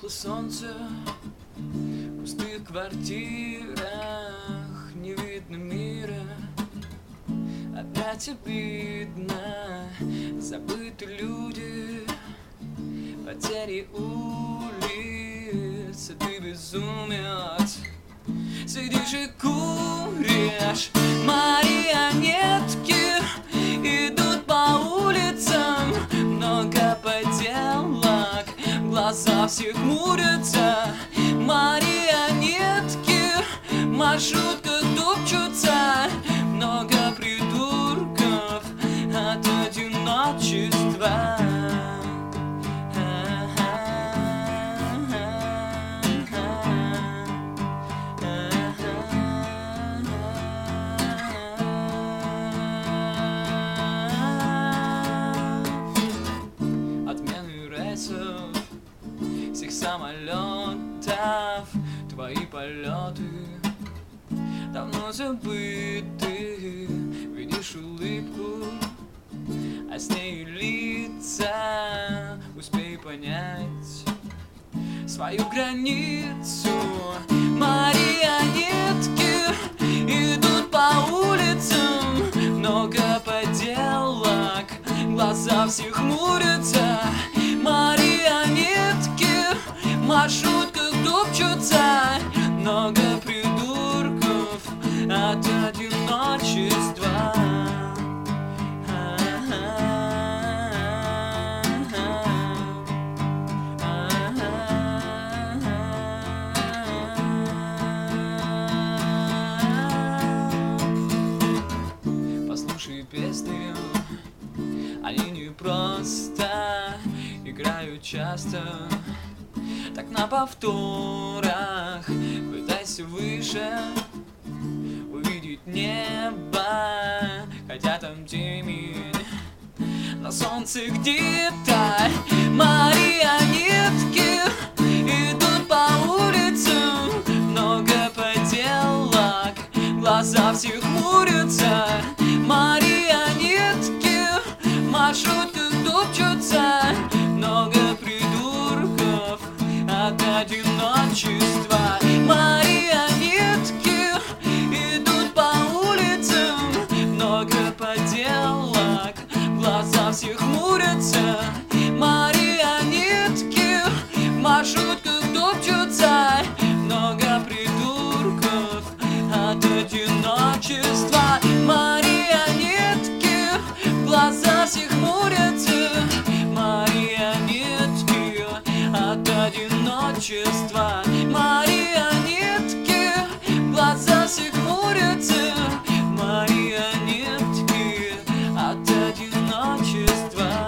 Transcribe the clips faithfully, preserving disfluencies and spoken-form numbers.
солнце в пустых квартирах, не видно мира. Опять обидно, забыты люди, потери улиц, ты безумец. Сидишь и куришь, марионетки идут по улицам, много поделок, глаза всех хмурятся. Марионетки в маршрутках топчутся, много придурков от одиночества. Всех самолетов, твои полеты давно забыты. Видишь улыбку, а с ней лица. Успей понять свою границу. Марионетки идут по улицам, много поделок, глаза всех хмурятся. Марионетки в маршрутках топчутся, много придурков от одиночества. Послушай песни, они не просто играют часто, так на повторах. Пытайся выше увидеть небо, хотя там темень, на солнце где-то. Марионетки идут по улицам, много поделок, глаза всех хмурятся. Марионетки в маршрутках топчутся, много придурков от одиночества. Марионетки идут по улицам, много поделок, глаза всех хмурятся. Марионетки в маршрутках топчутся, много придурков от одиночества. Марионетки в глаза всех хмурятся. Марионетки от одиночества. Марионетки в глаза всех хмурятся. Марионетки от одиночества.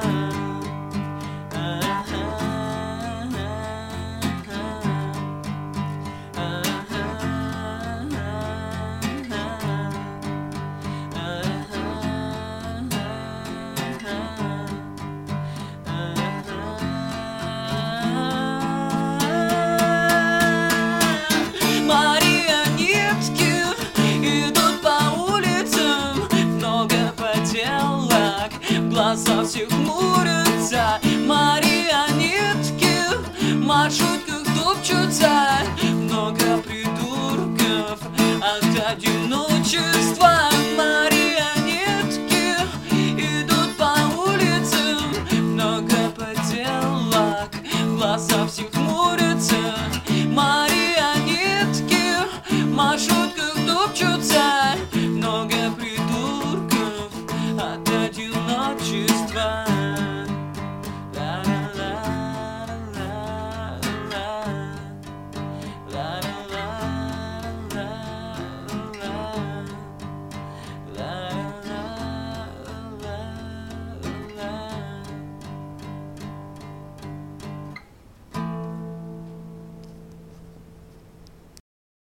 Глаза всех хмурятся. Марионетки в маршрутках топчутся, много придурков от одиночества.